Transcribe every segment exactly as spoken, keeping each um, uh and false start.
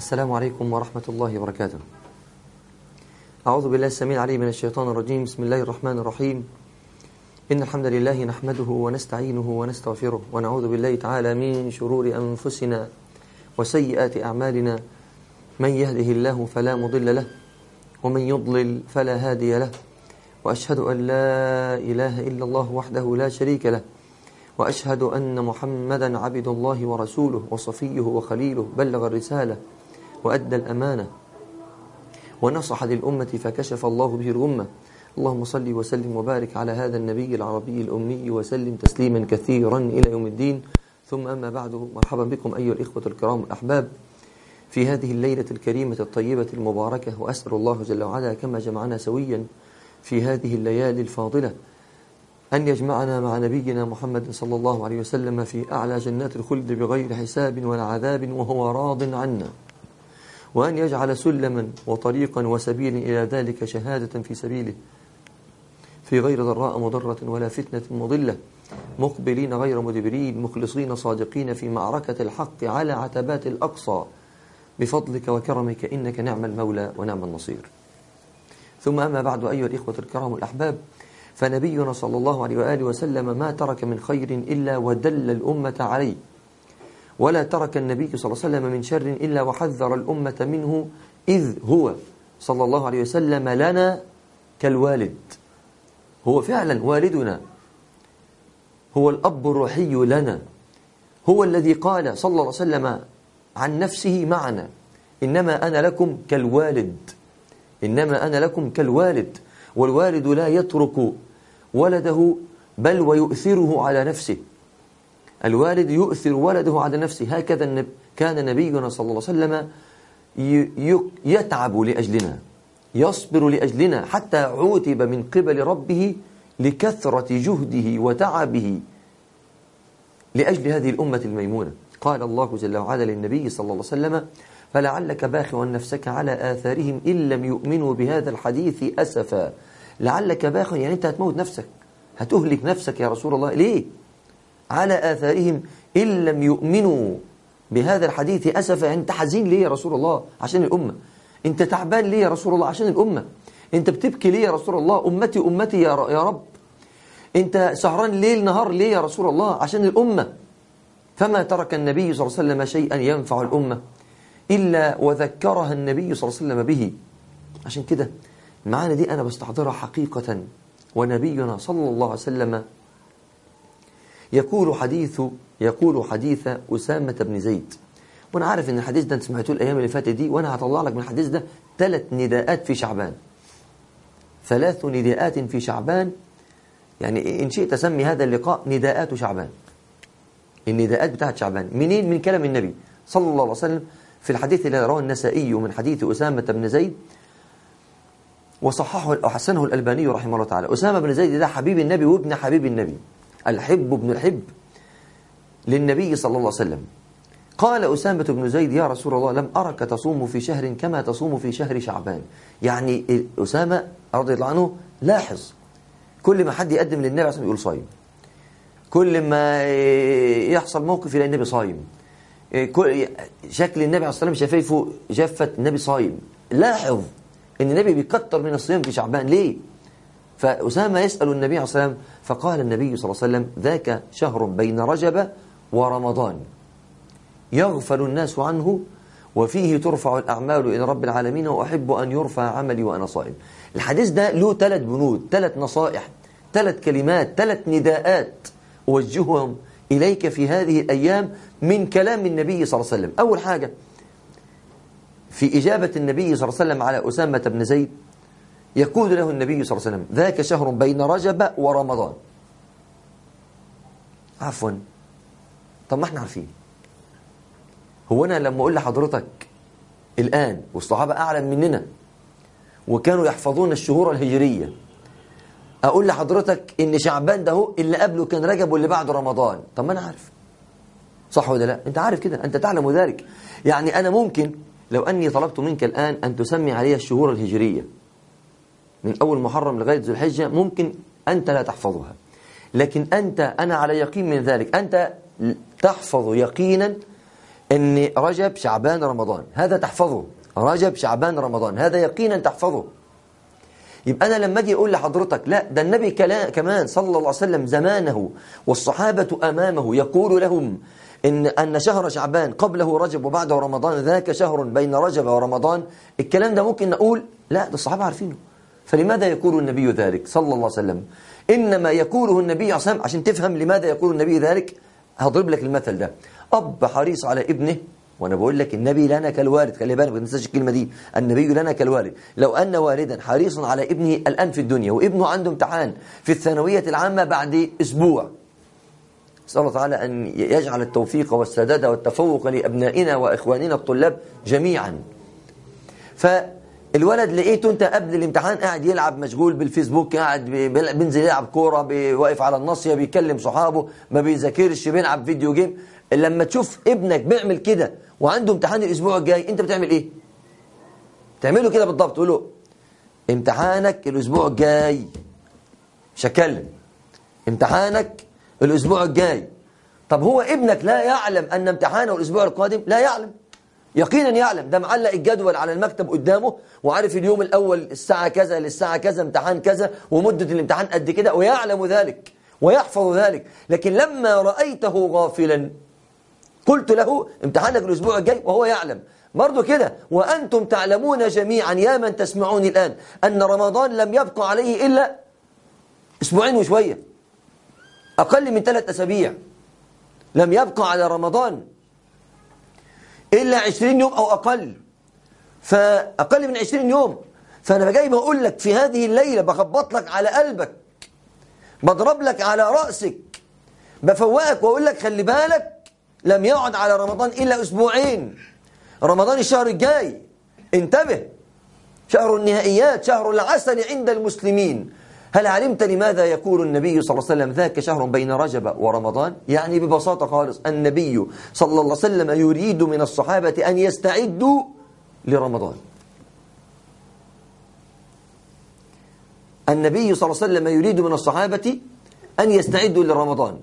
السلام عليكم ورحمة الله وبركاته. أعوذ بالله السميع العليم من الشيطان الرجيم. بسم الله الرحمن الرحيم. إن الحمد لله نحمده ونستعينه ونستغفره ونعوذ بالله تعالى من شرور أنفسنا وسيئات أعمالنا، من يهده الله فلا مضل له ومن يضلل فلا هادي له، وأشهد أن لا إله إلا الله وحده لا شريك له، وأشهد أن محمدا عبد الله ورسوله وصفيه وخليله، بلغ الرسالة وأدى الأمانة ونصح للأمة فكشف الله به الغمة. اللهم صل وسلم وبارك على هذا النبي العربي الأمي وسلم تسليما كثيرا إلى يوم الدين. ثم أما بعد، مرحبا بكم أيها الإخوة الكرام الأحباب في هذه الليلة الكريمة الطيبة المباركة، وأسأل الله جل وعلا كما جمعنا سويا في هذه الليالي الفاضلة أن يجمعنا مع نبينا محمد صلى الله عليه وسلم في أعلى جنات الخلد بغير حساب ولا عذاب وهو راض عنا، وأن يجعل سلما وطريقا وسبيلا إلى ذلك شهادة في سبيله في غير ضراء مضرة ولا فتنة مضلة، مقبلين غير مدبرين، مخلصين صادقين في معركة الحق على عتبات الأقصى بفضلك وكرمك، إنك نعم المولى ونعم النصير. ثم أما بعد أيها الإخوة الكرام الأحباب، فنبينا صلى الله عليه وآله وسلم ما ترك من خير إلا ودل الأمة عليه، ولا ترك النبي صلى الله عليه وسلم من شر إلا وحذر الأمة منه، إذ هو صلى الله عليه وسلم لنا كالوالد. هو فعلا والدنا، هو الأب الروحي لنا، هو الذي قال صلى الله عليه وسلم عن نفسه معنا: إنما أنا لكم كالوالد، إنما أنا لكم كالوالد. والوالد لا يترك ولده بل ويؤثره على نفسه، الوالد يؤثر ولده على نفسه. هكذا كان نبينا صلى الله عليه وسلم يتعب لأجلنا، يصبر لأجلنا، حتى عوتب من قبل ربه لكثرة جهده وتعبه لأجل هذه الأمة الميمونة. قال الله جل وعلا للنبي صلى الله عليه وسلم: فلعلك باخع نفسك على آثارهم إن لم يؤمنوا بهذا الحديث أسفا. لعلك باخع يعني أنت هتموت نفسك، هتهلك نفسك يا رسول الله. ليه؟ على آثارهم إن لم يؤمنوا بهذا الحديث أسفا. أنت حزين ليه يا رسول الله؟ عشان الأمة. أنت تعبان ليه يا رسول الله؟ عشان الأمة. أنت بتبكي ليه يا رسول الله؟ أمتي أمتي يا رب. أنت سهران ليل نهار ليه يا رسول الله؟ عشان الأمة. فما ترك النبي صلى الله عليه وسلم شيئا ينفع الأمة إلا وذكرها النبي صلى الله عليه وسلم به. عشان كده المعاني دي أنا بستحضرها حقيقة. ونبينا صلى الله عليه وسلم يقول حديث يقول حديث أسامة بن زيد. وأنا عارف إن الحديث ده أنت سمعتوه الأيام اللي فاتت دي، وأنا هطلع لك من الحديث ده ثلاث نداءات في شعبان، ثلاث نداءات في شعبان. يعني إن شئت سمي هذا اللقاء نداءات شعبان، النداءات بتاعت شعبان. منين؟ من كلام النبي صلى الله عليه وسلم في الحديث الذي رواه النسائي من حديث أسامة بن زيد، وصححه وحسنه الألباني رحمه الله تعالى. أسامة بن زيد ده حبيب النبي وابن حبيب النبي، الحب ابن الحب للنبي صلى الله عليه وسلم. قال أسامة بن زيد: يا رسول الله، لم أرك تصوم في شهر كما تصوم في شهر شعبان. يعني أسامة رضي الله عنه لاحظ كل ما حد يقدم للنبي عليه الصلاة والسلام يقول صايم، كل ما يحصل موقف يلاقي النبي صايم، شكل النبي عليه الصلاة والسلام شفايفه جفت النبي صايم. لاحظ ان النبي بيكتر من الصيام في شعبان ليه؟ فأسامة يسأل النبي عليه الصلاة والسلام، فقال النبي صلى الله عليه وسلم: ذاك شهر بين رجب ورمضان يغفل الناس عنه وفيه ترفع الأعمال إلى رب العالمين وأحب أن يرفع عملي وأنا صائم. الحديث ده له ثلاث بنود، ثلاث نصائح، ثلاث كلمات، ثلاث نداءات أوجههم إليك في هذه الأيام من كلام النبي صلى الله عليه وسلم. أول حاجة في إجابة النبي صلى الله عليه وسلم على أسامة بن زيد، يقول له النبي صلى الله عليه وسلم: ذاك شهر بين رجب ورمضان. عفوا، طب ما احنا عارفين. هو أنا لما أقول لحضرتك الآن والصحابة أعلم مننا وكانوا يحفظون الشهور الهجرية، أقول لحضرتك إن شعبان ده هو اللي قبله كان رجب واللي بعده رمضان، طب ما أنا عارف، صح ولا لا؟ أنت عارف كده، أنت تعلم ذلك. يعني أنا ممكن لو أني طلبت منك الآن أن تسمي علي الشهور الهجرية من أول محرم لغاية ذو الحجة، ممكن أنت لا تحفظها، لكن أنت أنا على يقين من ذلك، أنت تحفظ يقينا ان رجب شعبان رمضان هذا تحفظه، رجب شعبان رمضان هذا يقينا تحفظه. يبقى أنا لما أجي أقول لحضرتك لا ده النبي كمان صلى الله عليه وسلم زمانه والصحابة أمامه يقول لهم إن أن شهر شعبان قبله رجب وبعده رمضان ذاك شهر بين رجب ورمضان، الكلام ده ممكن نقول لا ده الصحابة عارفينه، فلماذا يقول النبي ذلك صلى الله عليه وسلم؟ إنما يقوله النبي عليه الصلاة والسلام عشان تفهم لماذا يقول النبي ذلك. هضرب لك المثل ده، أب حريص على ابنه، وانا بقول لك النبي لنا كالوالد، خلي بالك ما تنساش الكلمه دي، النبي لنا كالوالد. لو ان والدا حريص على ابنه الان في الدنيا وابنه عنده امتحان في الثانويه العامه بعد اسبوع، نسال الله تعالى ان يجعل التوفيق والسداد والتفوق لابنائنا واخواننا الطلاب جميعا. فالولد لقيته انت قبل الامتحان قاعد يلعب مشغول بالفيسبوك، قاعد بينزل يلعب كوره، واقف على الناصيه بيكلم صحابه، ما بيذاكرش، بيلعب فيديو جيم. لما تشوف ابنك بيعمل كده وعنده امتحان الاسبوع الجاي انت بتعمل ايه؟ تعمله كده بالضبط، تقول له امتحانك الاسبوع الجاي، مش هتكلم، امتحانك الاسبوع الجاي. طب هو ابنك لا يعلم ان امتحانه الاسبوع القادم؟ لا يعلم، يقينا يعلم، ده معلق الجدول على المكتب قدامه وعارف اليوم الاول الساعه كذا للساعه كذا امتحان كذا ومده الامتحان قد كده، ويعلم ذلك ويحفظ ذلك. لكن لما رايته غافلا قلت له امتحانك الأسبوع الجاي وهو يعلم برضو كده. وأنتم تعلمون جميعا يا من تسمعوني الآن أن رمضان لم يبقى عليه إلا أسبوعين وشوية، أقل من ثلاث أسابيع، لم يبقى على رمضان إلا عشرين يوم أو أقل، فأقل من عشرين يوم. فأنا جاي بقول لك في هذه الليلة، بخبط لك على قلبك، بضرب لك على رأسك، بفوقك وأقول لك خلي بالك لم يعد على رمضان إلا أسبوعين، رمضان الشهر الجاي، انتبه، شهر النهائيات، شهر العسل عند المسلمين. هل علمت لماذا يقول النبي صلى الله عليه وسلم ذاك شهر بين رجب ورمضان؟ يعني ببساطة خالص النبي صلى الله عليه وسلم يريد من الصحابة أن يستعدوا لرمضان. النبي صلى الله عليه وسلم يريد من الصحابة أن يستعدوا لرمضان.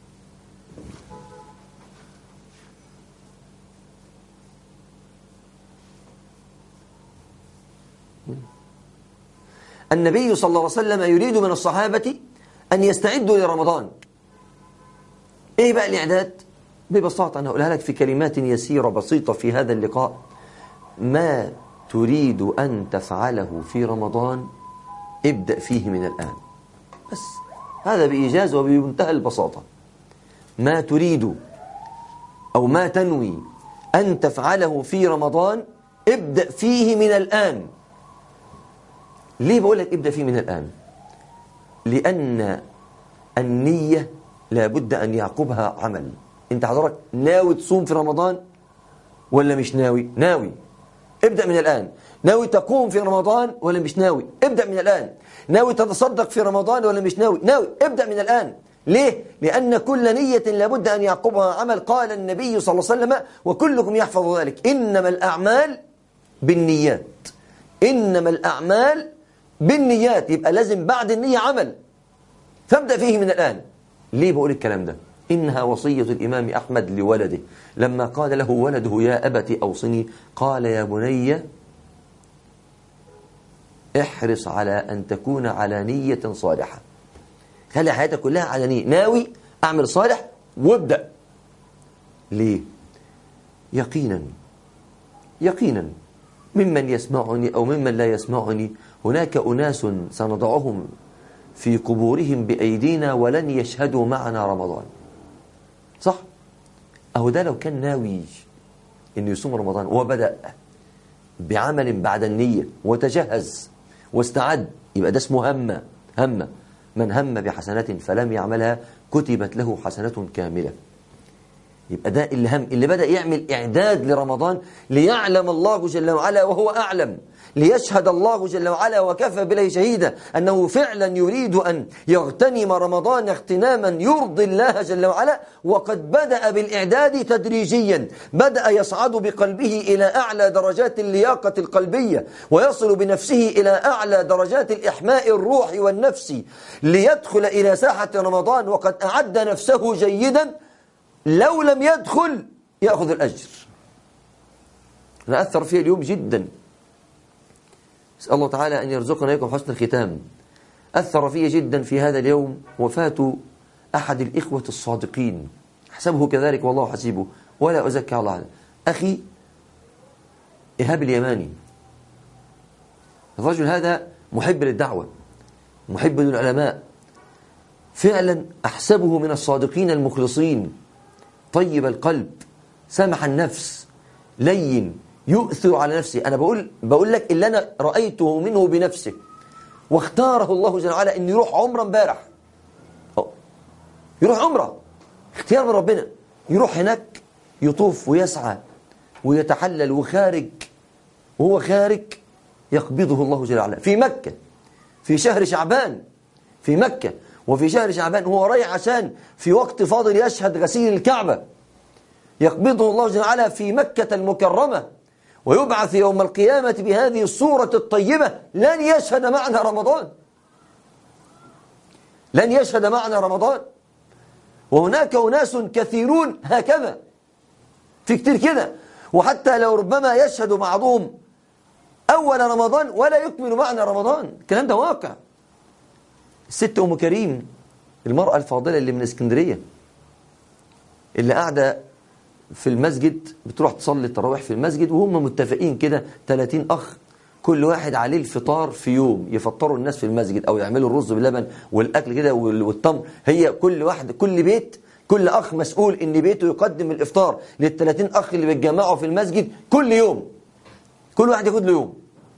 النبي صلى الله عليه وسلم يريد من الصحابة أن يستعدوا لرمضان. إيه بقى الإعداد؟ ببساطة أنا أقولها لك في كلمات يسيرة بسيطة في هذا اللقاء. ما تريد أن تفعله في رمضان ابدأ فيه من الآن، بس هذا بإيجاز وبمنتهى البساطة. ما تريد أو ما تنوي أن تفعله في رمضان ابدأ فيه من الآن. ليه بقول لك ابدأ فيه من الآن؟ لأن النية لابد أن يعقبها عمل. أنت حضرتك ناوي تصوم في رمضان ولا مش ناوي؟ ناوي، ابدأ من الآن. ناوي تقوم في رمضان ولا مش ناوي؟ ابدأ من الآن. ناوي تتصدق في رمضان ولا مش ناوي؟ ناوي، ابدأ من الآن. ليه؟ لأن كل نية لابد أن يعقبها عمل. قال النبي صلى الله عليه وسلم وكلكم يحفظ ذلك: إنما الأعمال بالنيات، إنما الأعمال بالنيات. يبقى لازم بعد النية عمل، فابدأ فيه من الآن. ليه بقول الكلام ده؟ إنها وصية الإمام أحمد لولده لما قال له ولده: يا أبت أوصني، قال: يا بني احرص على أن تكون على نية صالحة. خلي حياتك كلها على نية، ناوي أعمل صالح وابدأ. ليه؟ يقينا يقينا ممن يسمعني أو ممن لا يسمعني هناك أناس سنضعهم في قبورهم بأيدينا ولن يشهدوا معنا رمضان. صح؟ أهو ده لو كان ناوي إنه يصوم رمضان وبدأ بعمل بعد النية وتجهز واستعد، يبقى ده اسمه همة. همة من هم بحسنة فلم يعملها كتبت له حسنة كاملة. يبقى ده اللي هم، اللي بدأ يعمل إعداد لرمضان ليعلم الله جل وعلا وهو أعلم، ليشهد الله جل وعلا وكفى بالله شهيدا أنه فعلا يريد أن يغتنم رمضان اغتناما يرضي الله جل وعلا. وقد بدأ بالإعداد تدريجيا، بدأ يصعد بقلبه إلى أعلى درجات اللياقة القلبية ويصل بنفسه إلى أعلى درجات الإحماء الروحي والنفسي ليدخل إلى ساحة رمضان وقد أعد نفسه جيدا. لو لم يدخل يأخذ الأجر، أنا أثر فيها اليوم جدا، أسأل الله تعالى أن يرزقنا إياكم حسن الختام. أثر فيها جدا في هذا اليوم وفاة أحد الإخوة الصادقين، أحسبه كذلك والله حسيبه ولا أزكى الله عليه، أخي إيهاب اليماني. الرجل هذا محب للدعوة، محب للعلماء، فعلا أحسبه من الصادقين المخلصين، طيب القلب، سمح النفس، لين، يؤثر على نفسه. أنا بقول, بقول لك اللي أنا رأيته منه بنفسه، واختاره الله جل وعلا أن يروح عمره امبارح، يروح عمره اختيار من ربنا، يروح هناك يطوف ويسعى ويتحلل، وخارج وهو خارج يقبضه الله جل وعلا في مكة في شهر شعبان، في مكة وفي شهر شعبان هو رايح عشان في وقت فاضل يشهد غسيل الكعبة، يقبضه الله جل وعلا في مكة المكرمة، ويبعث يوم القيامة بهذه الصورة الطيبة. لن يشهد معنا رمضان، لن يشهد معنا رمضان. وهناك أناس كثيرون هكذا، في كتير كده، وحتى لو ربما يشهد بعضهم أول رمضان ولا يكمل معنا رمضان. الكلام ده واقع. الست أم كريم، المرأة الفاضلة اللي من اسكندرية، اللي قاعدة في المسجد بتروح تصلي التراويح في المسجد، وهم متفقين كده ثلاثين أخ، كل واحد عليه الفطار في يوم، يفطروا الناس في المسجد أو يعملوا الرز باللبن والأكل كده والتمر. هي كل واحد، كل بيت، كل أخ مسؤول إن بيته يقدم الإفطار للثلاثين أخ اللي بيتجمعوا في المسجد كل يوم، كل واحد ياخد له يوم.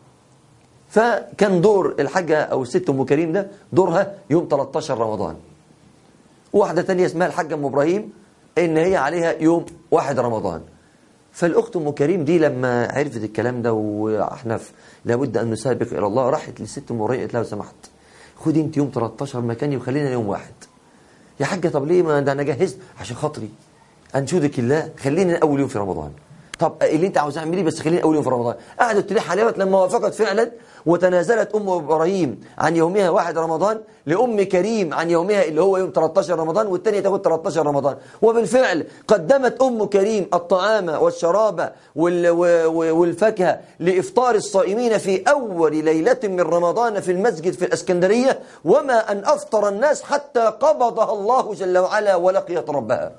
فكان دور الحاجة أو الست أم كريم ده دورها يوم ثلاثة عشر رمضان. واحدة تانية اسمها الحاجة أم إبراهيم إن هي عليها يوم واحد رمضان. فالأخت أم كريم دي لما عرفت الكلام ده وإحنا لابد أن نسابق إلى الله، راحت للست أم إبراهيم قالت لها لو سمحت خدي أنت يوم ثلاثة عشر مكاني وخلينا يوم واحد. يا حاجة طب ليه؟ ما ده أنا جهزت عشان خاطري أنشودك الله، خلينا أول يوم في رمضان. طب اللي انت عاوز اعمليه بس خليني اول يوم في رمضان. قعدت تلح عليها لما وافقت فعلا، وتنازلت ام ابراهيم عن يومها واحد رمضان لام كريم عن يومها اللي هو يوم ثلاثة عشر رمضان، والثانيه تاخد ثلاثة عشر رمضان. وبالفعل قدمت ام كريم الطعام والشراب والفاكهه لافطار الصائمين في اول ليله من رمضان في المسجد في الاسكندريه، وما ان افطر الناس حتى قبضها الله جل وعلا ولقيت ربها.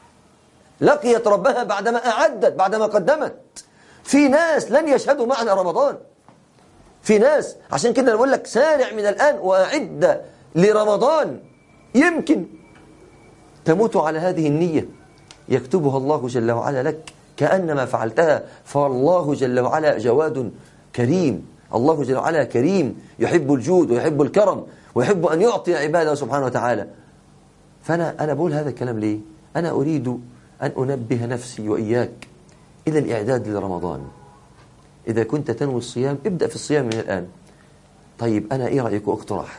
لقيت ربها بعدما أعدت، بعدما قدمت. في ناس لن يشهدوا معنا رمضان، في ناس. عشان كده أنا بقول لك سارع من الآن وأعد لرمضان، يمكن تموت على هذه النية يكتبها الله جل وعلا لك كأنما فعلتها. فالله جل وعلا جواد كريم، الله جل وعلا كريم يحب الجود ويحب الكرم ويحب أن يعطي عباده سبحانه وتعالى. فأنا أنا بقول هذا الكلام ليه؟ أنا أريد أن أنبه نفسي وإياك إلى الإعداد لرمضان. إذا كنت تنوي الصيام ابدأ في الصيام من الآن. طيب أنا إيه رأيك؟ اقتراح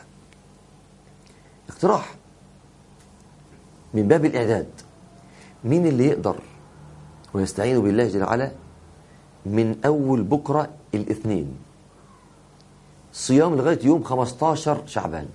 اقتراح من باب الإعداد. مين اللي يقدر ويستعين بالله جل وعلا من أول بكرة الاثنين صيام لغاية يوم خمسة عشر شعبان؟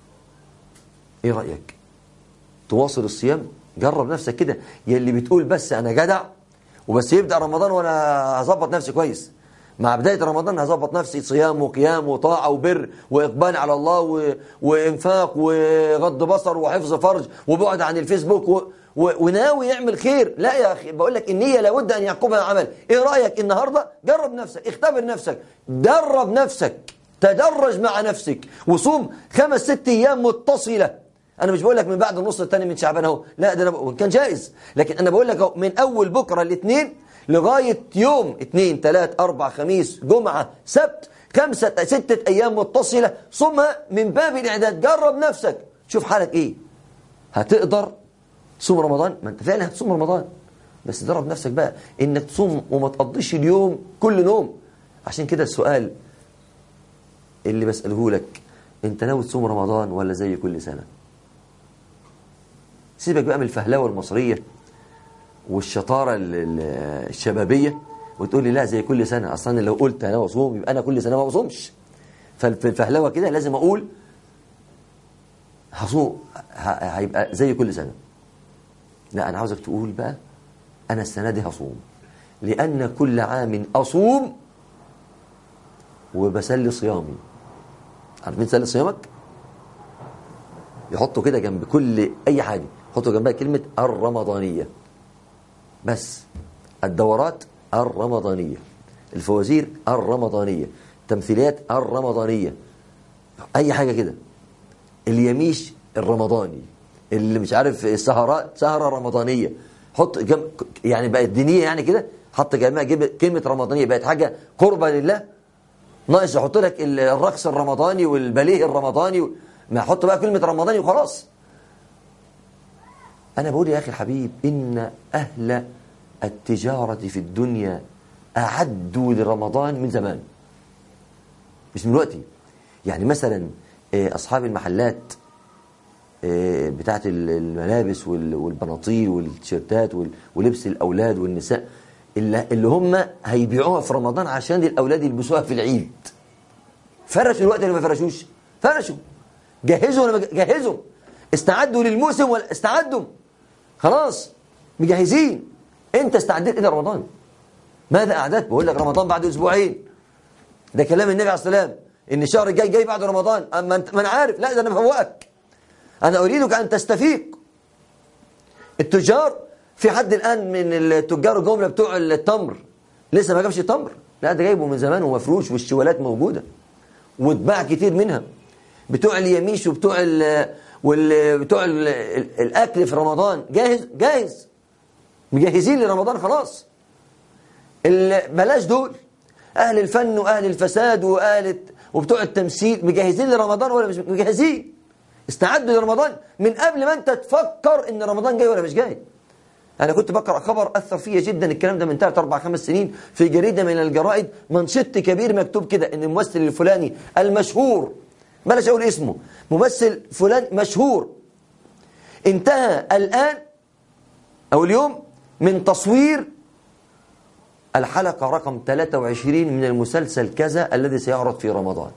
إيه رأيك؟ تواصل الصيام؟ جرب نفسك كده، يلي بتقول بس أنا جدع وبس يبدأ رمضان وأنا هظبط نفسي كويس، مع بداية رمضان هظبط نفسي صيام وقيام وطاعة وبر وإقبال على الله و... وإنفاق وغض بصر وحفظ فرج وبعد عن الفيسبوك و... و... وناوي يعمل خير. لا يا أخي، بقول لك النية لابد أن يعقبها عمل. إيه رأيك النهاردة؟ جرب نفسك، اختبر نفسك، درب نفسك، تدرج مع نفسك وصوم خمس ست أيام متصلة. أنا مش بقول لك من بعد النص الثاني من شعبان اهو، لا ده أنا كان جائز، لكن أنا بقول لك من أول بكرة الاثنين لغاية يوم اثنين ثلاث أربع خميس جمعة سبت، خمسة ستة أيام متصلة، ثم من باب الإعداد جرب نفسك، شوف حالك إيه. هتقدر تصوم رمضان؟ ما أنت فعلا هتصوم رمضان، بس درب نفسك بقى إنك تصوم وما تقضيش اليوم كل نوم. عشان كده السؤال اللي بسأله لك، أنت ناوي تصوم رمضان ولا زي كل سنة؟ سيبك بقى من الفهلاوة المصرية والشطارة الشبابية وتقول لي لا زي كل سنة. أصلا لو قلت أنا بصوم يبقى أنا كل سنة ما بصومش. فالفهلاوة كده لازم أقول هصوم هيبقى زي كل سنة. لا، أنا عاوزك تقول بقى أنا السنة دي هصوم لأن كل عام أصوم وبسلي صيامي. عارفين تسلي صيامك؟ يحطوا كده جنب كل أي حاجة، يحطوا جنبها كلمة الرمضانية بس. الدورات الرمضانية، الفوازير الرمضانية، التمثيليات الرمضانية، أي حاجة كده. اليميش الرمضاني، اللي مش عارف السهرات سهرة رمضانية، حط جنب يعني بقت دينية يعني كده، حط جنبها كلمة رمضانية، بقت حاجة قربة لله. ناقص يحط لك الرقص الرمضاني والباليه الرمضاني و... ما يحط بقى كلمة رمضاني وخلاص. أنا بقول يا أخي الحبيب إن أهل التجارة في الدنيا أعدوا لرمضان من زمان، مش من دلوقتي. يعني مثلا أصحاب المحلات بتاعت الملابس والبناطيل والتيشيرتات ولبس الأولاد والنساء اللي هم هيبيعوها في رمضان عشان الأولاد يلبسوها في العيد، فرشوا الوقت اللي ما فرشوش، فرشوا، جهزوا ولا جهزوا، استعدوا للموسم ولا استعدوا، خلاص مجهزين. انت استعدت الى رمضان؟ ماذا اعددت؟ بقول لك رمضان بعد اسبوعين، ده كلام النبي عليه الصلاه والسلام ان الشهر الجاي جاي بعد رمضان. اما انت ما انا عارف، لا ده انا بفوقك، انا اريدك ان تستفيق. التجار، في حد الان من التجار الجمله بتوع التمر لسه ما جابش تمر؟ لا ده جايبه من زمان ومفروش والشوالات موجوده واتباع كتير منها. بتوع اليميش وبتوع ال وبتوع الاكل في رمضان جاهز جاهز، مجهزين لرمضان خلاص. بلاش دول، اهل الفن واهل الفساد واهل وبتوع التمثيل مجهزين لرمضان ولا مش مجهزين؟ استعدوا لرمضان من قبل ما انت تفكر ان رمضان جاي ولا مش جاي. انا كنت بقرا خبر اثر فيا جدا، الكلام ده من ثلاث اربع خمس سنين في جريده من الجرائد، منشط كبير مكتوب كده ان الممثل الفلاني المشهور، بلاش اقول اسمه، ممثل فلان مشهور انتهى الان او اليوم من تصوير الحلقة رقم ثلاثة وعشرين من المسلسل كذا الذي سيعرض في رمضان.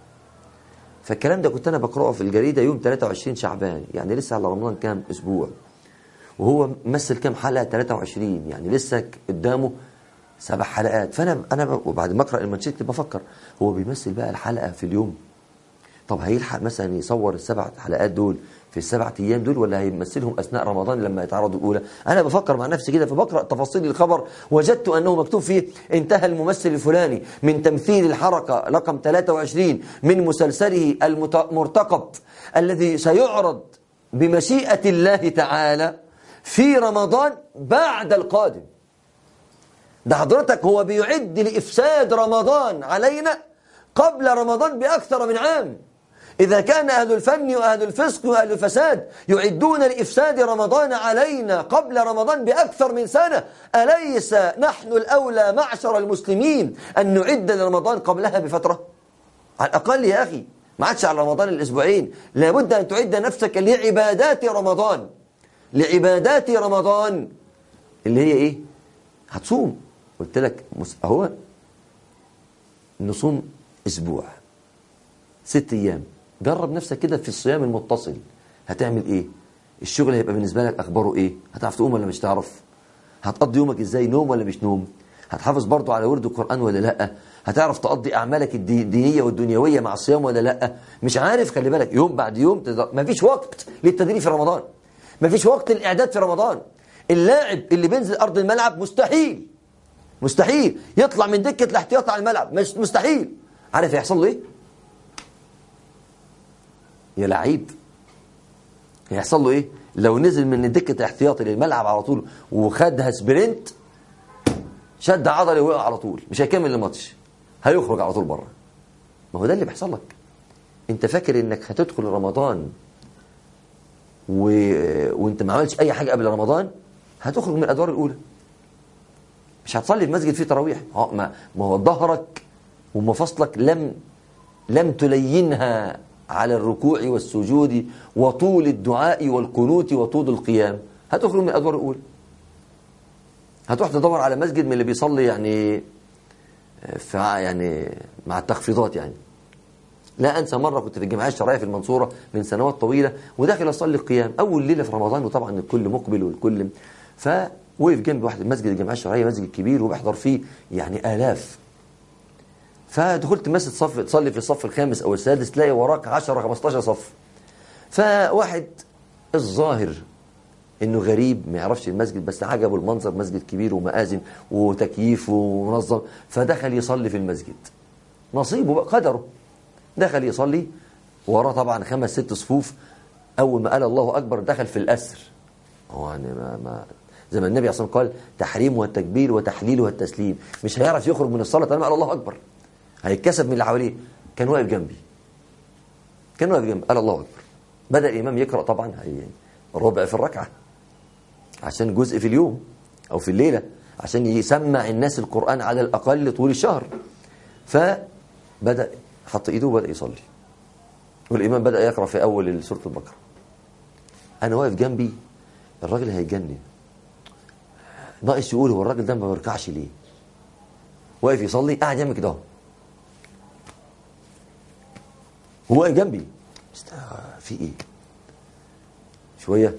فالكلام ده كنت أنا بقرأه في الجريدة يوم ثلاثة وعشرين شعبان، يعني لسه على رمضان كام أسبوع، وهو مثل كام حلقة؟ ثلاثة وعشرين، يعني لسه قدامه سبع حلقات. فأنا أنا وبعد ما أقرأ المانشيت بفكر هو بيمثل بقى الحلقة في اليوم؟ طب هيلحق مثلا يصور السبع حلقات دول في السبع ايام دول ولا هيمثلهم اثناء رمضان لما يتعرضوا الاولى؟ انا بفكر مع نفسي كده، فبقرا تفاصيل الخبر وجدت انه مكتوب فيه انتهى الممثل الفلاني من تمثيل الحلقه رقم ثلاثة وعشرين من مسلسله المرتقب الذي سيعرض بمشيئه الله تعالى في رمضان بعد القادم. ده حضرتك هو بيعد لافساد رمضان علينا قبل رمضان باكثر من عام. إذا كان أهل الفن وأهل الفسق وأهل الفساد يعدون لإفساد رمضان علينا قبل رمضان بأكثر من سنة، أليس نحن الأولى معشر المسلمين أن نعد لرمضان قبلها بفترة؟ على الأقل يا أخي، ما عادش على رمضان الأسبوعين، لابد أن تعد نفسك لعبادات رمضان، لعبادات رمضان اللي هي إيه؟ هتصوم. قلت لك أهو نصوم أسبوع ست أيام، جرب نفسك كده في الصيام المتصل، هتعمل ايه؟ الشغل هيبقى بالنسبة لك اخباره ايه؟ هتعرف تقوم ولا مش تعرف؟ هتقضي يومك ازاي؟ نوم ولا مش نوم؟ هتحافظ برضو على ورد القرآن ولا لا؟ هتعرف تقضي اعمالك الدينية والدنيوية مع الصيام ولا لا؟ مش عارف، خلي بالك يوم بعد يوم تدر... مفيش وقت للتدريب في رمضان، مفيش وقت للاعداد في رمضان. اللاعب اللي بينزل ارض الملعب مستحيل مستحيل يطلع من دكة الاحتياط على الملعب، مش مستحيل. عارف هيحصل له ايه؟ يا لعيب هيحصل له ايه لو نزل من دكه الاحتياطي للملعب على طول وخدها سبرنت، شد عضلي وقع على طول، مش هيكمل الماتش، هيخرج على طول بره. ما هو ده اللي بيحصل لك. انت فاكر انك هتدخل رمضان و... وانت ما عملتش اي حاجه قبل رمضان، هتخرج من الادوار الاولى، مش هتصلي في مسجد فيه تراويح. ما ما هو ظهرك ومفاصلك لم لم تلينها على الركوع والسجود وطول الدعاء والقنوت وطول القيام، هتخرج من الأدوار الأولى. هتروح تدور على مسجد من اللي بيصلي يعني في يعني مع التخفيضات. يعني لا أنسى مرة كنت في الجمعية الشرعية في المنصورة من سنوات طويلة وداخل أصلي القيام أول ليلة في رمضان، وطبعا الكل مقبل والكل، ف وقف جنب واحد مسجد الجمعيه الشرعيه، مسجد كبير وبيحضر فيه يعني الاف. فدخلت مسجد صف تصلي في الصف الخامس او السادس، تلاقي وراك عشرة خمستاشر صف. فواحد الظاهر انه غريب ما يعرفش المسجد، بس عجبه المنظر، مسجد كبير ومآذن وتكييف ومنظم، فدخل يصلي في المسجد. نصيبه بقى، قدره، دخل يصلي وراه طبعا خمس ست صفوف. اول ما قال الله اكبر دخل في الاسر. هو يعني ما, ما زي ما النبي صلى الله عليه وسلم قال تحريمها التكبير وتحليلها التسليم، مش هيعرف يخرج من الصلاه طالما قال الله اكبر، هيتكسب من اللي حواليه. كان واقف جنبي كان واقف جنبي قال الله اكبر. بدا الامام يقرا طبعا هي ربع في الركعه عشان جزء في اليوم او في الليله، عشان يسمع الناس القران على الاقل طول الشهر. فبدا حط ايده وبدا يصلي، والامام بدا يقرا في اول سوره البقره. انا واقف جنبي، الراجل هيتجنن، ناقص يقول هو الراجل ده ما بيركعش ليه؟ واقف يصلي قاعد يعمل كده، هو واقف جنبي في ايه؟ شويه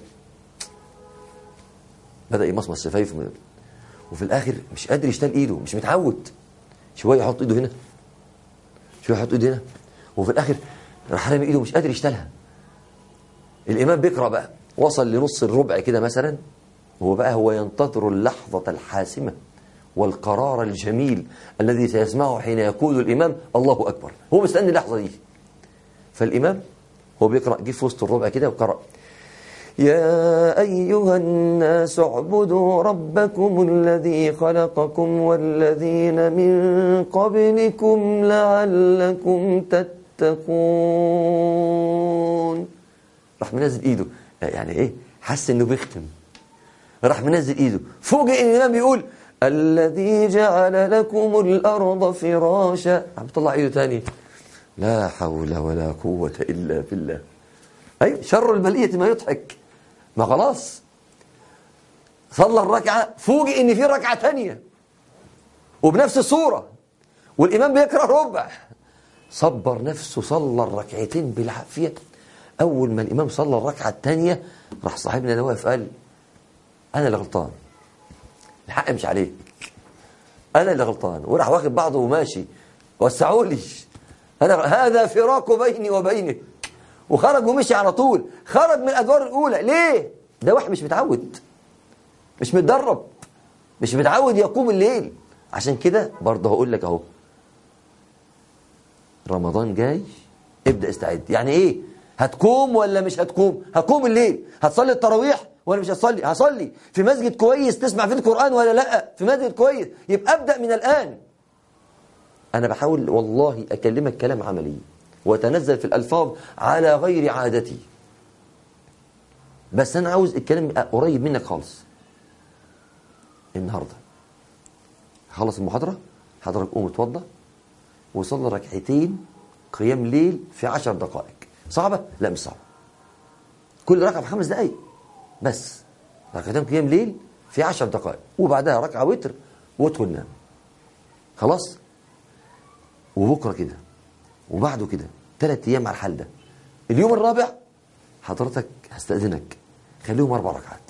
بدأ يمصمص شفايفه، وفي الآخر مش قادر يشتغل إيده، مش متعود. شوية يحط إيده هنا، شوية يحط إيده هنا، وفي الآخر راح رامي إيده مش قادر يشتغلها. الإمام بيقرأ بقى، وصل لنص الربع كده مثلا، هو بقى هو ينتظر اللحظة الحاسمة والقرار الجميل الذي سيسمعه حين يقول الإمام الله أكبر. هو مستني اللحظة دي. فالإمام هو بيقرأ، جه في وسط الربع كده وقرأ يا أيها الناس اعبدوا ربكم الذي خلقكم والذين من قبلكم لعلكم تتقون. راح منزل ايده، يعني ايه، حس انه بيختم، راح منزل ايده. فوجئ ان الامام بيقول الذي جعل لكم الارض فراشا. عم بيطلع ايده تاني، لا حول ولا قوة الا بالله. اي شر البلية ما يضحك. ما خلاص صلى الركعة، فوجئ ان في ركعة تانية وبنفس الصورة والامام بيقرأ ربع. صبر نفسه، صلى الركعتين بالعافية. اول ما الامام صلى الركعة التانية راح صاحبنا ده واقف قال انا اللي غلطان، الحق مش عليك، انا اللي غلطان. وراح واخد بعضه وماشي، وسعوا لي، انا هذا فراق بيني وبينك. وخرج ومشي على طول، خرج من الادوار الاولى. ليه؟ ده واحد مش متعود، مش متدرب، مش متعود يقوم الليل. عشان كده برضه هقول لك اهو، رمضان جاي، ابدا استعد. يعني ايه؟ هتقوم ولا مش هتقوم؟ هقوم الليل. هتصلي التراويح ولا مش هتصلي؟ هصلي. في مسجد كويس تسمع فيه القرآن ولا لا؟ في مسجد كويس. يبقى ابدا من الان. انا بحاول والله اكلمك كلام عملي وتنزل في الألفاظ على غير عادتي، بس أنا عاوز الكلام قريب منك خالص. النهاردة خلص المحاضرة، حضرتك قوم اتوضى وصلي ركعتين قيام ليل في عشر دقائق. صعبة؟ لا مش صعبة، كل ركعة في خمس دقائق بس. ركعتين قيام ليل في عشر دقائق، وبعدها ركعة وتر وادخل نام. خلاص؟ وبكرة كده وبعده كده ثلاث ايام على الحال ده. اليوم الرابع حضرتك هستأذنك خليهم اربع ركعات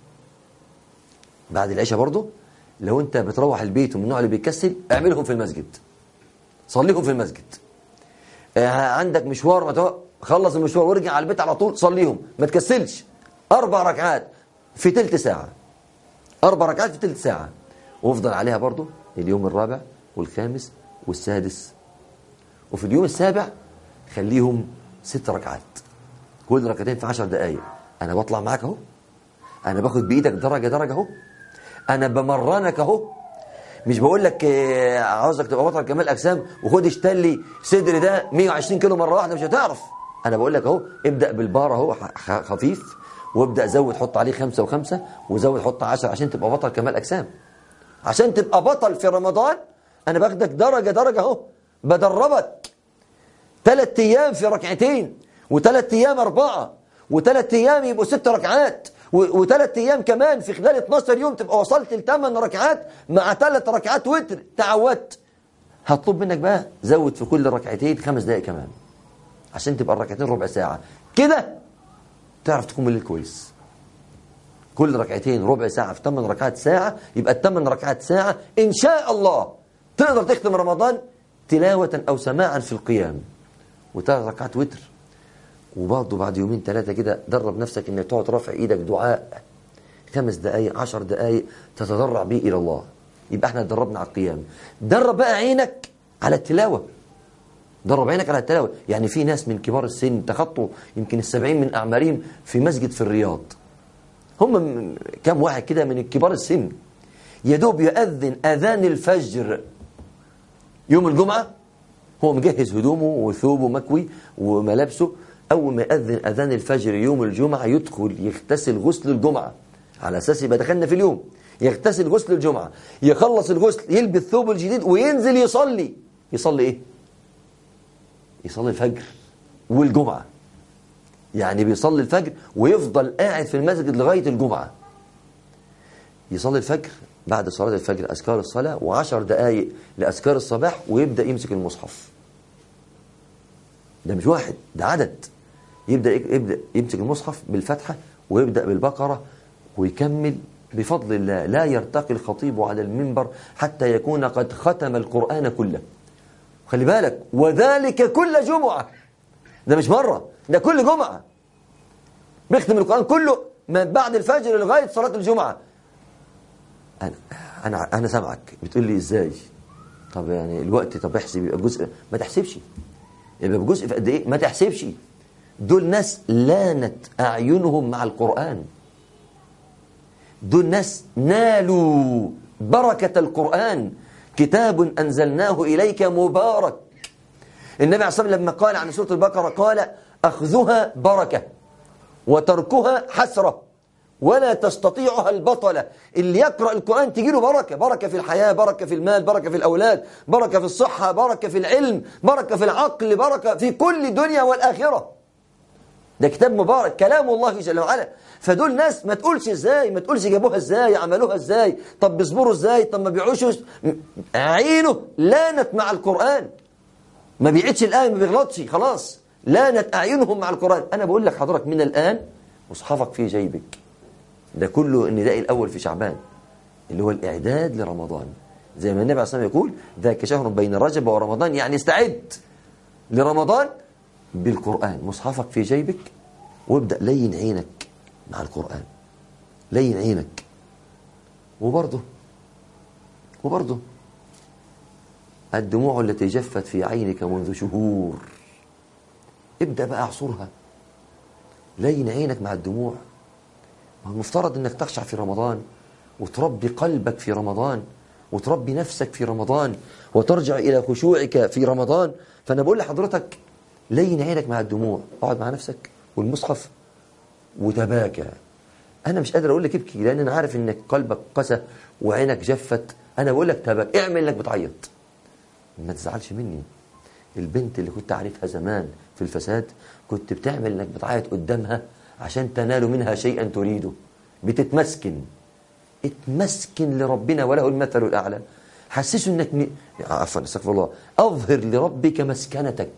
بعد العشاء. برضه لو انت بتروح البيت ومن النوع اللي بيكسل، اعملهم في المسجد، صليهم في المسجد. آه عندك مشوار، ما خلص المشوار وارجع على البيت على طول صليهم، ما تكسلش. اربع ركعات في تلت ساعة، اربع ركعات في تلت ساعة، وافضل عليها برضه اليوم الرابع والخامس والسادس. وفي اليوم السابع خليهم ست ركعات، كل ركعتين في عشر دقايق. انا بطلع معاك اهو، انا باخد بايدك درجه درجه اهو، انا بمرنك اهو. مش بقول لك عاوزك تبقى بطل كمال اجسام وخد اشتري لي صدر ده مية وعشرين كيلو مره واحده، مش هتعرف. انا بقول لك اهو، ابدا بالبار اهو خفيف، وابدا زود حط عليه خمسه وخمسه، وزود حط عشرة عشان تبقى بطل كمال اجسام. عشان تبقى بطل في رمضان انا باخدك درجه درجه اهو، بدربك. ثلاث ايام في ركعتين، وثلاث ايام اربعه، وثلاث ايام يبقوا ست ركعات، وثلاث ايام كمان في خلال اتناشر يوم تبقى وصلت لثمان ركعات مع ثلاث ركعات وتر. تعودت. هطلب منك بقى زود في كل ركعتين خمس دقائق كمان عشان تبقى الركعتين ربع ساعه كده، تعرف تقوم الليل كويس كل ركعتين ربع ساعة في ثمان ركعات ساعة، يبقى الثمان ركعات ساعة إن شاء الله تقدر تختم رمضان تلاوة أو سماعا في القيام، وثلاث ركعات وتر. وبرضه بعد يومين ثلاثة كده درب نفسك إنك تقعد رافع إيدك دعاء خمس دقايق عشر دقايق تتضرع به إلى الله. يبقى احنا دربنا على القيام. درب بقى عينك على التلاوة، درب عينك على التلاوة. يعني في ناس من كبار السن تخطوا يمكن السبعين من أعمارهم في مسجد في الرياض، هم كم واحد كده من الكبار السن يدوب يأذن أذان الفجر يوم الجمعة، هو مجهز هدومه وثوبه مكوي وملابسه، أول ما يأذن أذان الفجر يوم الجمعة يدخل يغتسل غسل الجمعة على أساس يبقى دخلنا في اليوم، يغتسل غسل الجمعة، يخلص الغسل، يلبس ثوبه الجديد وينزل يصلي. يصلي إيه؟ يصلي الفجر والجمعة. يعني بيصلي الفجر ويفضل قاعد في المسجد لغاية الجمعة. يصلي الفجر، بعد صلاة الفجر أذكار الصلاة وعشر دقايق لأذكار الصباح، ويبدأ يمسك المصحف. ده مش واحد، ده عدد. يبدأ يبدأ يمسك المصحف بالفتحة ويبدأ بالبقرة ويكمل بفضل الله. لا يرتقي الخطيب على المنبر حتى يكون قد ختم القرآن كله. خلي بالك، وذلك كل جمعة، ده مش مرة، ده كل جمعة بيختم القرآن كله من بعد الفجر لغاية صلاة الجمعة. أنا أنا أنا سامعك بتقول لي إزاي؟ طب يعني الوقت، طب احسب، يبقى جزء، ما تحسبش. يبقى بجزء في قد إيه؟ ما تحسبش. دول ناس لانت أعينهم مع القرآن، دول ناس نالوا بركة القرآن. كتاب أنزلناه إليك مبارك. النبي عليه الصلاة والسلام لما قال عن سورة البقرة قال أخذها بركة وتركها حسرة ولا تستطيعها البطلة. اللي يقرأ القرآن تجيله بركة، بركة في الحياة، بركة في المال، بركة في الأولاد، بركة في الصحة، بركة في العلم، بركة في العقل، بركة في كل الدنيا والآخرة. ده كتاب مبارك، كلام الله جل وعلا. فدول ناس ما تقولش ازاي، ما تقولش جابوها ازاي، عملوها ازاي، طب بيصبروا ازاي، طب ما بيعوش، عينه لانت مع القرآن، ما بيعيدش الآية، ما بيغلطش، خلاص لانت أعينهم مع القرآن. أنا بقول لك حضرتك من الآن مصحفك في جيبك. ده كله النداء الأول في شعبان اللي هو الإعداد لرمضان، زي ما النبي عليه الصلاة والسلام يقول ذاك شهر بين رجب ورمضان، يعني استعد لرمضان بالقرآن. مصحفك في جيبك وابدأ لين عينك مع القرآن، لين عينك. وبرضه وبرضه الدموع التي جفت في عينك منذ شهور ابدأ بقى اعصرها، لين عينك مع الدموع. المفترض انك تخشع في رمضان وتربي قلبك في رمضان وتربي نفسك في رمضان وترجع إلى خشوعك في رمضان. فأنا بقول لحضرتك لين عينك مع الدموع، اقعد مع نفسك والمصحف وتباكى. أنا مش قادر أقول لك ابكي لأن أنا عارف إنك قلبك قسى وعينك جفت. أنا بقول لك تباكى، اعمل إنك بتعيط، ما تزعلش مني. البنت اللي كنت أعرفها زمان في الفساد كنت بتعمل إنك بتعيط قدامها عشان تنالوا منها شيئا تريده، بتتمسكن. اتمسكن لربنا وله المثل الأعلى. حسسوا إنك م... عفوا استغفر الله، أظهر لربك مسكنتك،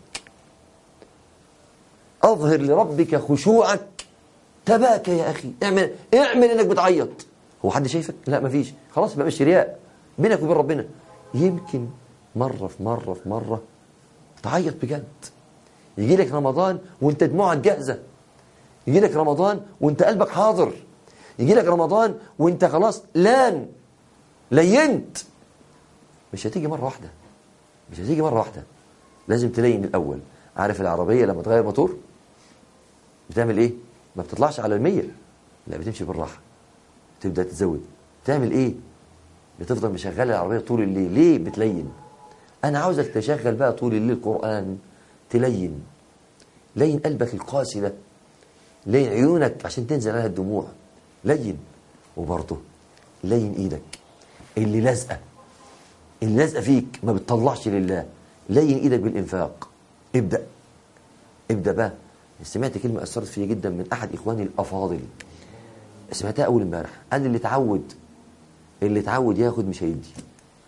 أظهر لربك خشوعك. تباكى يا أخي، اعمل اعمل إنك بتعيط. هو حد شايفك؟ لا مفيش، خلاص بقى مش رياء بينك وبين ربنا. يمكن مرة في مرة في مرة تعيط بجد. يجي لك رمضان وانت دموعك جاهزة، يجي لك رمضان وانت قلبك حاضر، يجي لك رمضان وانت خلاص لان لينت. مش هتيجي مرة واحدة، مش هتيجي مرة واحدة، لازم تلين الأول. عارف العربية لما تغير موتور بتعمل ايه؟ ما بتطلعش على المية، لا بتمشي بالراحة، تبدأ تزود. تعمل ايه؟ بتفضل مشغل العربية طول الليل. ليه؟ بتلين. أنا عاوزك تشغل بقى طول الليل القرآن، تلين، لين قلبك القاسي ده، لين عيونك عشان تنزل عليها الدموع، لين. وبرضه لين ايدك اللي لازقه، اللي لازقه فيك ما بتطلعش لله، لين ايدك بالانفاق. ابدا ابدا بقى. سمعت كلمه اثرت فيا جدا من احد اخواني الافاضل، سمعتها اول امبارح. قال اللي اتعود اللي اتعود ياخد مش هيدي،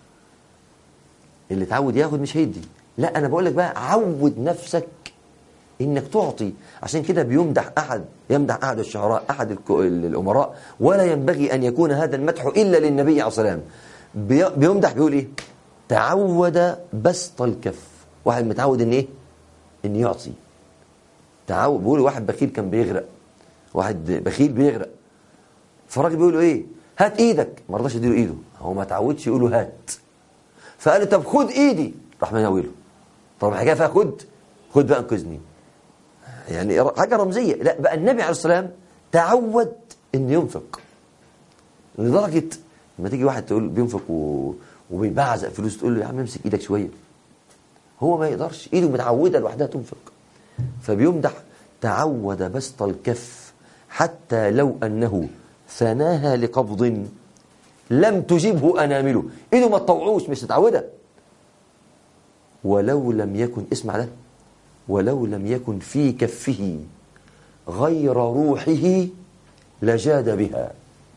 اللي اتعود ياخد مش هيدي. لا انا بقول لك بقى عود نفسك إنك تعطي. عشان كده بيمدح أحد يمدح أحد الشعراء أحد الأمراء، ولا ينبغي أن يكون هذا المدح إلا للنبي عليه الصلاة والسلام. بيمدح بيقول إيه؟ تعود بسط الكف. واحد متعود إن إيه؟ إن يعطي. تعود. بيقول واحد بخيل كان بيغرق، واحد بخيل بيغرق، فالراجل بيقول له إيه؟ هات إيدك. ما رضاش يديله إيده، هو ما تعودش يقول له هات، فقال له طب خد إيدي، راح مناوله. طب الحكاية فيها خد خد بقى انقذني، يعني حاجة رمزية. لا بقى النبي عليه الصلاة والسلام تعود إنه ينفق، لدرجة لما تيجي واحد تقول بينفق و... وبيبعزق فلوس، تقول له يا عم امسك ايدك شوية، هو ما يقدرش، ايده متعودة لوحدها تنفق. فبيمدح تعود بسط الكف حتى لو أنه ثناها لقبض لم تجبه أنامله. ايده ما تطوعوش، مش متعودة. ولو لم يكن، اسمع ده، ولو لم يكن في كفه غير روحه لجاد بها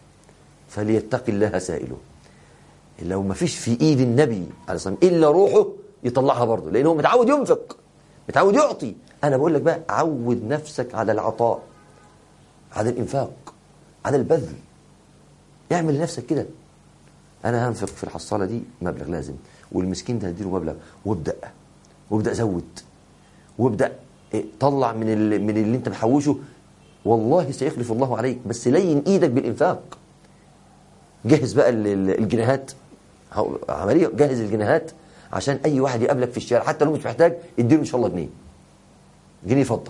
فليتق الله سائله. لو ما فيش في ايد النبي عليه الصلاة والسلام الا روحه يطلعها برضه، لانه متعود ينفق، متعود يعطي. انا بقول لك بقى عود نفسك على العطاء، على الانفاق، على البذل. اعمل لنفسك كده، انا هنفق في الحصاله دي مبلغ لازم، والمسكين ده هديله مبلغ، وابدا وابدا زود، وابدا طلع من اللي من اللي انت محوشه، والله سيخلف الله عليك. بس لين ايدك بالانفاق. جهز بقى الجنيهات، عمليه جهز الجنيهات عشان اي واحد يقابلك في الشارع حتى لو مش محتاج اديله ان شاء الله جنيه، جنيه فضه.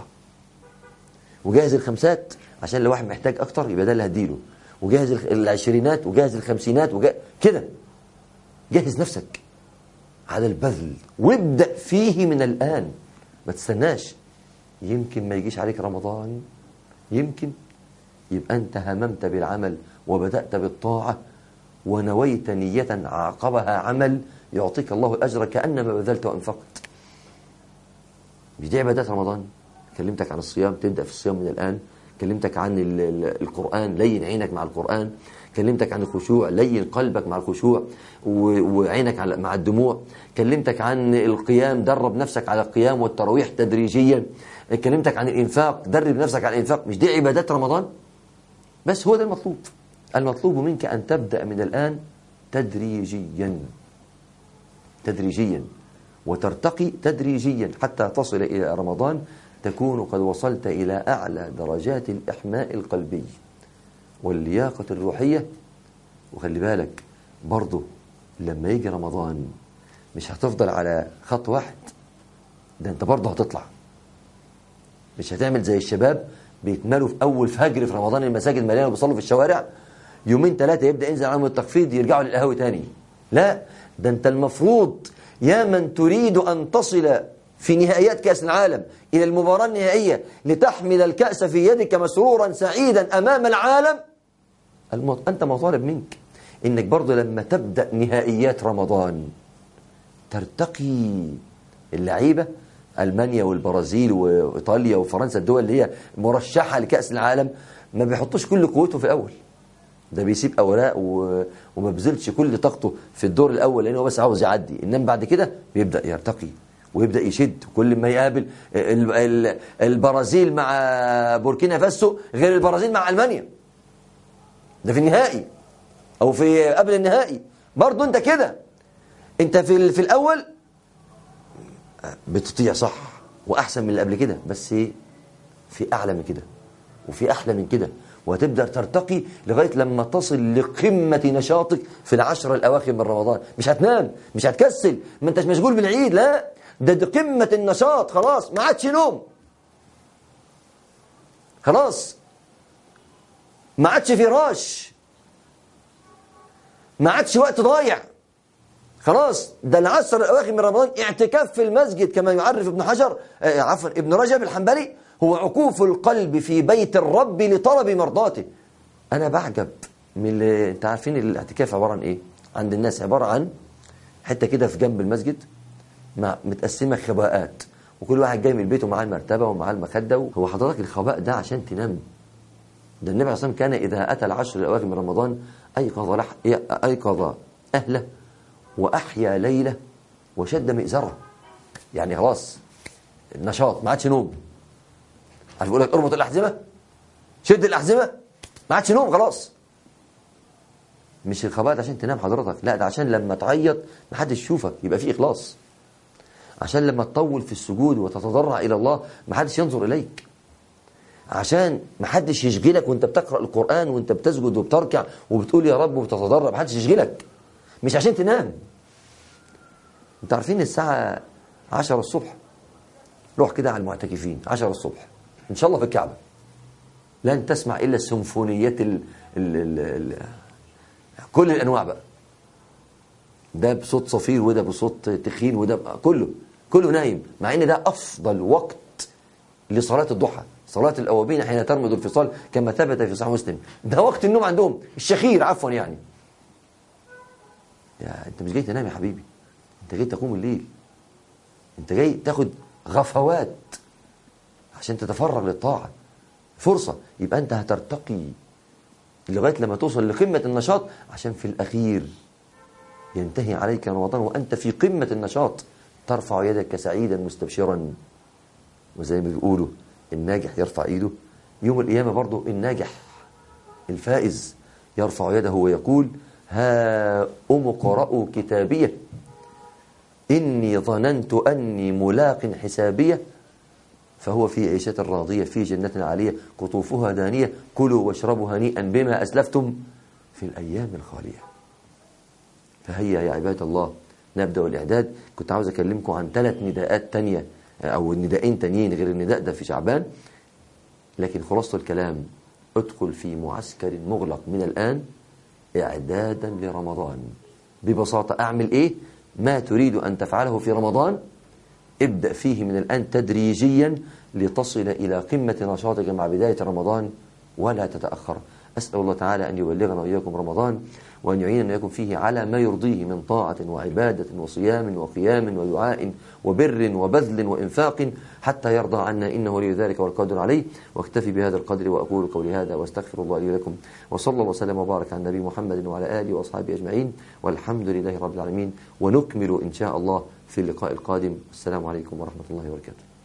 وجهز الخمسات عشان لو واحد محتاج اكتر يبقى ده اللي هديله. وجهز العشرينات وجهز الخمسينات وجهز كده. جهز نفسك على البذل وابدأ فيه من الآن، ما تستناش. يمكن ما يجيش عليك رمضان، يمكن يبقى أنت هممت بالعمل وبدأت بالطاعة ونويت نية عاقبها عمل يعطيك الله الأجر كأنما بذلت وأنفقت. مش دي عبادات رمضان؟ كلمتك عن الصيام، تبدأ في الصيام من الآن. كلمتك عن القرآن، لين عينك مع القرآن. كلمتك عن الخشوع، لين قلبك مع الخشوع وعينك مع الدموع. كلمتك عن القيام، درب نفسك على القيام والتراويح تدريجيا. كلمتك عن الإنفاق، درب نفسك على الإنفاق. مش دي عبادات رمضان؟ بس هو ده المطلوب. المطلوب منك أن تبدأ من الآن تدريجيا تدريجيا وترتقي تدريجيا حتى تصل إلى رمضان تكون قد وصلت إلى أعلى درجات الإحماء القلبي واللياقة الروحية. وخلي بالك برضه لما يجي رمضان مش هتفضل على خط واحد، ده انت برضه هتطلع. مش هتعمل زي الشباب بيتملوا في أول فجر في رمضان المساجد مليانة وبيصلوا في الشوارع، يومين ثلاثة يبدأ ينزل عنهم التخفيض يرجعوا للقهوة تاني. لا، ده انت المفروض يا من تريد أن تصل في نهائيات كأس العالم إلى المباراة النهائية لتحمل الكأس في يدك مسرورا سعيدا أمام العالم، أنت مطالب منك إنك برضه لما تبدأ نهائيات رمضان ترتقي. اللعيبة ألمانيا والبرازيل وإيطاليا وفرنسا، الدول اللي هي مرشحة لكأس العالم، ما بيحطوش كل قوته في الأول، ده بيسيب أوراق وما بذلش كل طاقته في الدور الأول لأنه بس عاوز يعدي. إنما بعد كده بيبدأ يرتقي ويبدأ يشد. كل ما يقابل البرازيل مع بوركينا فاسو غير البرازيل مع ألمانيا، ده في النهائي أو في قبل النهائي. برضو أنت كده، أنت في في الأول بتطيع صح وأحسن من اللي قبل كده، بس في أعلى من كده وفي أحلى من كده، وهتبدأ ترتقي لغاية لما تصل لقمة نشاطك في العشر الأواخر من رمضان. مش هتنام، مش هتكسل، ما أنتش مشغول بالعيد، لا، ده, ده قمة النشاط. خلاص ما عادش نوم، خلاص ما عادش فراش، ما عادش وقت ضايع. خلاص ده العشر الأواخر من رمضان اعتكاف في المسجد كما يعرف ابن حجر آه عفوا ابن رجب الحنبلي، هو عكوف القلب في بيت الرب لطلب مرضاته. أنا بعجب من اللي انت عارفين الاعتكاف عبارة عن إيه عند الناس؟ عبارة عن حتة كده في جنب المسجد مع متقسمة خباءات، وكل واحد جاي من بيته معاه المرتبة ومعاه المخدة. هو حضرتك الخباء ده عشان تنام؟ ده النبي عليه الصلاة والسلام كان إذا أتى العشر الأواخر من رمضان أيقظ لح... أيقظ أهله وأحيا ليلة وشد مئزره. يعني خلاص النشاط، ما عادش نوم، عارف يقول لك اربط الأحزمة، شد الأحزمة، ما عادش نوم خلاص. مش الخبائط عشان تنام حضرتك، لا، ده عشان لما تعيط ما حدش يشوفك، يبقى في إخلاص. عشان لما تطول في السجود وتتضرع إلى الله ما حدش ينظر إليك. عشان ما حدش يشغلك وانت بتقرأ القرآن وانت بتسجد وبتركع وبتقول يا رب وبتتضرع، ما حدش يشغلك. مش عشان تنام. انت عارفين الساعة عشرة الصبح، روح كده على المعتكفين عشرة الصبح ان شاء الله في الكعبة، لن تسمع إلا السيمفونيات ال ال ال ال كل الأنواع بقى، ده بصوت صفير وده بصوت تخين وده كله كله نايم، مع ان ده أفضل وقت لصلاة الضحى، صلاة الأوابين حين ترمض الفصال كما ثبت في صحيح مسلم. ده وقت النوم عندهم، الشخير عفوا يعني. يا انت مش جاي تنام يا حبيبي، انت جاي تقوم الليل، انت جاي تاخد غفوات عشان تتفرغ للطاعة، فرصة. يبقى انت هترتقي لغاية لما توصل لقمة النشاط، عشان في الأخير ينتهي عليك رمضان وأنت في قمة النشاط، ترفع يدك سعيدا مستبشرا. وزي ما بيقولوا الناجح يرفع ايده يوم القيامة، برضو الناجح الفائز يرفع يده ويقول ها أم اقرأوا كتابية إني ظننت أني ملاق حسابية فهو في عيشة راضية في جنة عالية قطوفها دانية كلوا واشربوا هنيئا بما أسلفتم في الأيام الخالية. فهيا يا عباد الله نبدأ الإعداد. كنت عاوز أكلمكم عن ثلاث نداءات تانية أو نداءين تانيين غير النداء ده في شعبان، لكن خلاصة الكلام ادخل في معسكر مغلق من الآن إعدادا لرمضان. ببساطة أعمل إيه؟ ما تريد أن تفعله في رمضان ابدأ فيه من الآن تدريجيا لتصل إلى قمة نشاطك مع بداية رمضان ولا تتأخر. أسأل الله تعالى أن يبلغنا وإياكم رمضان وأن يعيننا وإياكم فيه على ما يرضيه من طاعة وعبادة وصيام وقيام ودعاء وبر وبذل وإنفاق حتى يرضى عنا إنه ولي ذلك والقادر عليه. واكتفي بهذا القدر وأقول قولي هذا واستغفر الله لي ولكم، وصلى الله وسلم وبارك على النبي محمد وعلى آله وأصحابه أجمعين، والحمد لله رب العالمين. ونكمل إن شاء الله في اللقاء القادم. السلام عليكم ورحمة الله وبركاته.